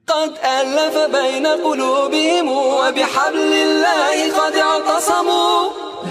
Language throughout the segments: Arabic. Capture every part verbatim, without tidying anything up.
قد ألف بين قلوبهم وبحبل الله قد اعتصموا.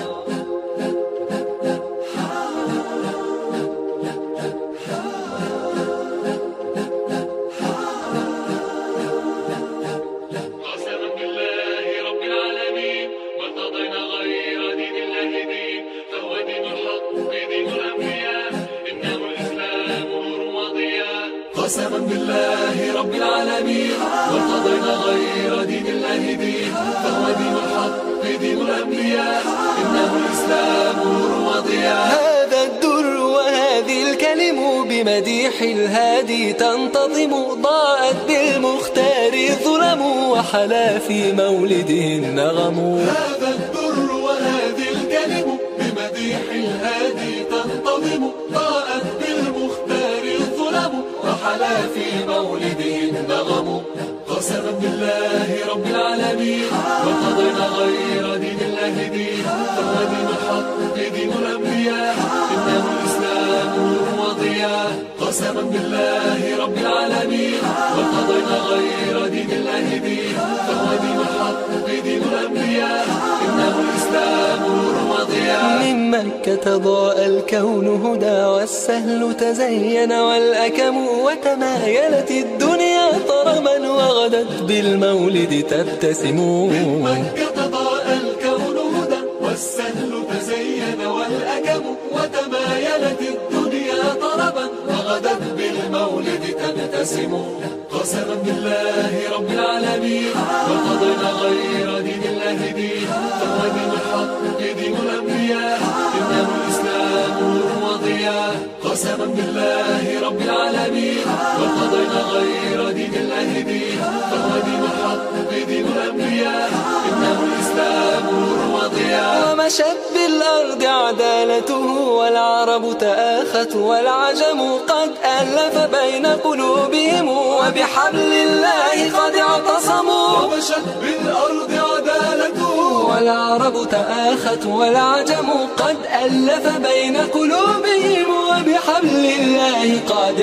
قسما بالله رب العالمين وارتضينا غير دين الله دين، فهو دين الحق دين الأنبياء، إنه الإسلام نور وضياء. قسما بالله رب العالمين وارتضينا غير دين الله دين، فهو دين الحق دين الأنبياء، إنه الإسلام نور وضياء. هذا الدر وهذه الكلم بمديح الهادي تنتظم، ضاءت بالمختار الظلم وحلا في مولده النغم. هذا الدر وهذه الكلم بمديح الهادي تنتظم، ضاءت بالمختار الظلم وحلا في مولده النغم. قسما بالله رب العالمين وارتضينا غير دين الله دين، فهو دين الحق دين الأنبياء، إنه الإسلام نور وضياء. قسما بالله رب العالمين وارتضينا غير دين الله دين، فهو دين الحق دين الأنبياء، إنه الإسلام نور وضياء. من مكة ضاء الكون هدى والسهل تزين والأكم، وتمايلت الدنيا طرما وغدت بالمولد تبتسم. من مكة ضاء الكون هدى والسهل تزين والأكم، وتمايلت الدنيا طربا وغدت بالمولد تبتسم. قسما بالله رب العالمين وارتضينا غير دين الله دين، فهو دين الحق دين الأنبياء، إنه الإسلام نور وضياء. قسما بالله رب العالمين وارتضينا غير دين الله دين، فهو دين الحق دين الأنبياء، إنه الإسلام نور وضياء. ومشت بالأرض عدالته والعرب تآخت والعجم، قد ألف بين قلوبهم وبحبل الله قد اعتصموا. ومشت بالأرض عدالته والعرب تآخت والعجم، قد ألف بين قلوبهم وبحبل الله قد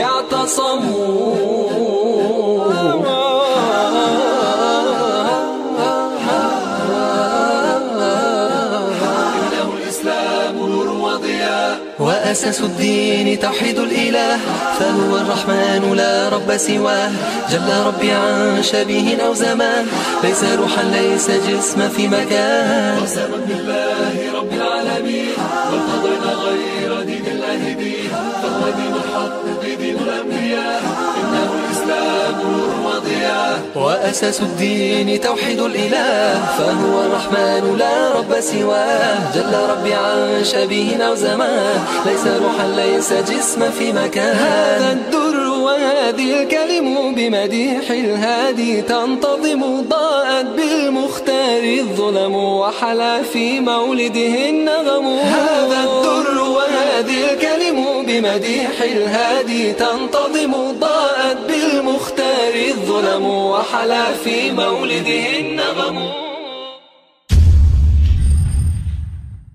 اعتصموا. وأساس الدين توحيد الإله، فهو الرحمن لا رب سواه، جل ربي عن شبيه أو زمان، ليس روحا ليس جسما في مكان. قسما بالله رب العالمين وارتضينا غير دين الله دين، فهو دين الحق دين الأنبياء، إنه الإسلام نور وضياء. وأساس الدين توحيد الإله، فهو الرحمن لا رب سواه، جل ربي عن شبيه أو زمان، ليس روحا ليس جسما في مكان. هذا الدر وهذه الكلم بمديح الهادي تنتظم، ضاءت بالمختار الظلم وحلا في مولده النغم. هذا الدر وهذه الكلم بمديح الهادي تنتظم، ضاءت بالمختار الظلم وحلا في مولده النغم.